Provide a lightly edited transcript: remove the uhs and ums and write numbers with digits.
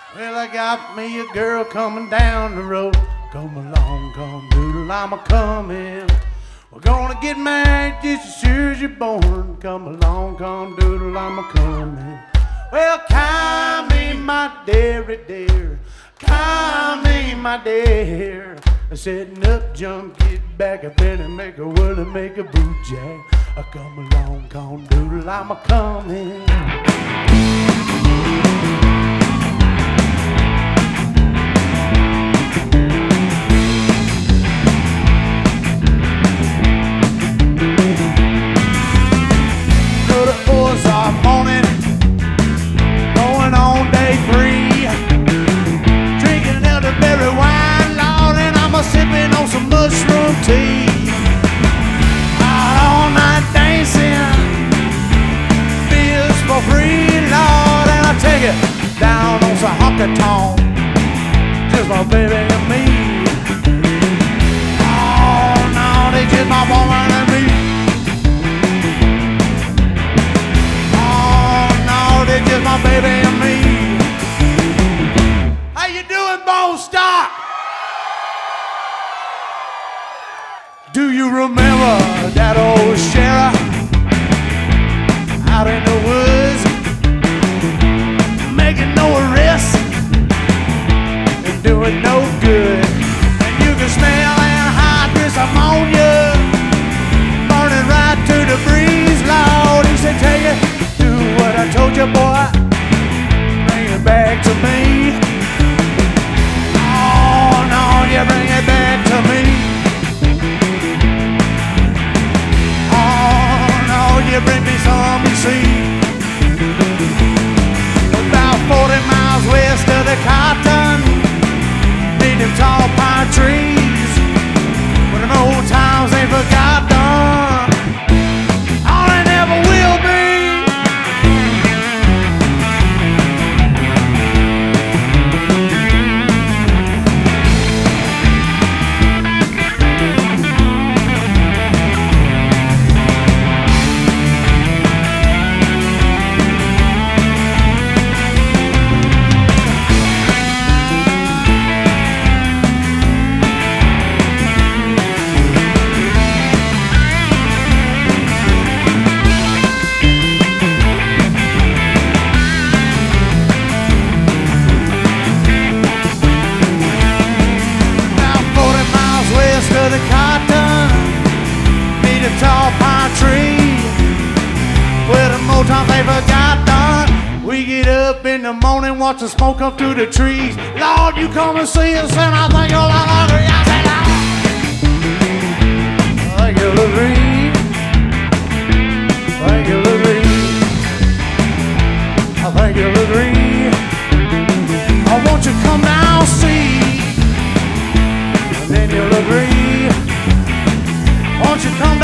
Well, I got me a girl coming down the road. Come along, come doodle, I'm a coming. We're gonna get married just as sure as you're born. Come along, come doodle, I'm a coming. Well, come me, my dearie dear. Come me, my dear. Setting up, jump, get back, I better make a word and make a boot jack. Come along, come doodle, I'm a coming. Morning, going on day 3, drinking elderberry wine, Lord, and I'm a sipping on some mushroom tea. Out all night dancing, bills for free, Lord, and I take it down on some honky-tonk, just my baby and me. Oh no, they just my woman and me. Just my baby and me. How you doing, Bone Stock? Do you remember that old sheriff out in the woods making no arrests and doing no good? And you can smell anhydrous ammonia burning right to the breeze, Lord. He said, tell you, what I told you, boy, bring it back to me. Oh, no, you bring it back to me. Oh, no, you bring me some, you see. About 40 miles west of the cotton, need them tall pine trees, when them old times ain't forgotten. Oh, they never will be. We get up in the morning, watch the smoke come through the trees. Lord, you come and see us, and I think you'll agree. I say, Lord, thank you, Lorraine. Thank you, Lorraine. I thank you, Lorraine. I want you to come down, see, and then you'll agree. Won't you come